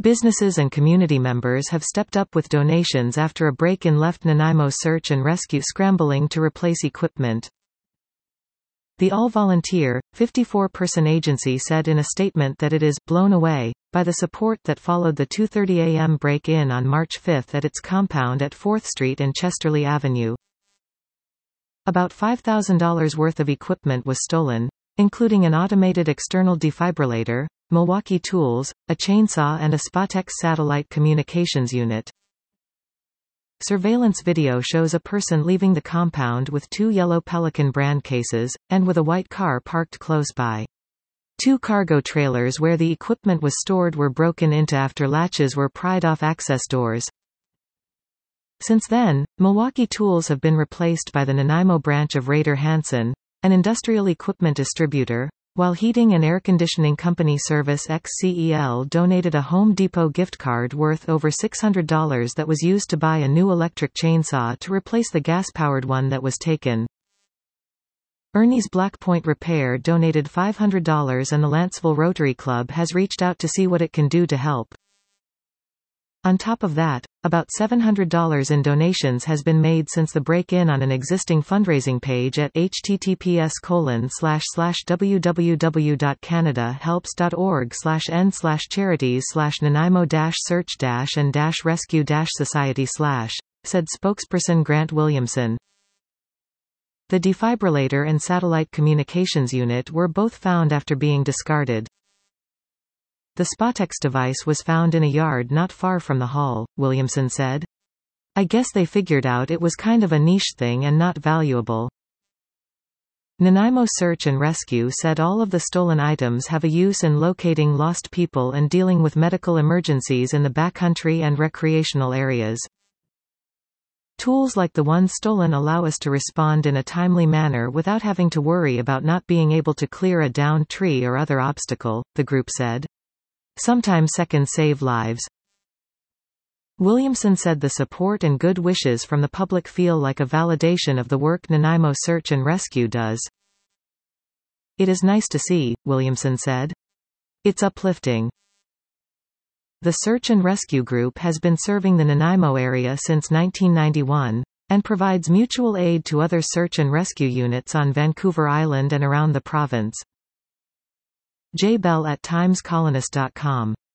Businesses and community members have stepped up with donations after a break-in left Nanaimo search and rescue scrambling to replace equipment. The all-volunteer, 54-person agency said in a statement that it is "blown away" by the support that followed the 2:30 a.m. break-in on March 5 at its compound at 4th Street and Chesterley Avenue. About $5,000 worth of equipment was stolen, including an automated external defibrillator, Milwaukee tools, a chainsaw and a SpaTex satellite communications unit. Surveillance video shows a person leaving the compound with 2 yellow Pelican brand cases, and with a white car parked close by. 2 cargo trailers where the equipment was stored were broken into after latches were pried off access doors. Since then, Milwaukee tools have been replaced by the Nanaimo branch of Rader Hansen, an industrial equipment distributor, while heating and air conditioning company Service XCEL donated a Home Depot gift card worth over $600 that was used to buy a new electric chainsaw to replace the gas-powered one that was taken. Ernie's Black Point Repair donated $500 and the Lanceville Rotary Club has reached out to see what it can do to help. On top of that, about $700 in donations has been made since the break-in on an existing fundraising page at https://www.canada.helps.org/n/charities/nanaimo-search-and-rescue-society/, said spokesperson Grant Williamson. The defibrillator and satellite communications unit were both found after being discarded. The SpaTex device was found in a yard not far from the hall, Williamson said. "I guess they figured out it was kind of a niche thing and not valuable." Nanaimo Search and Rescue said all of the stolen items have a use in locating lost people and dealing with medical emergencies in the backcountry and recreational areas. Tools like the ones stolen allow us to respond in a timely manner without having to worry about not being able to clear a downed tree or other obstacle, the group said. Sometimes seconds save lives. Williamson said the support and good wishes from the public feel like a validation of the work Nanaimo Search and Rescue does. "It is nice to see," Williamson said. "It's uplifting." The Search and Rescue Group has been serving the Nanaimo area since 1991, and provides mutual aid to other search and rescue units on Vancouver Island and around the province. Jay Bell at TimesColonist.com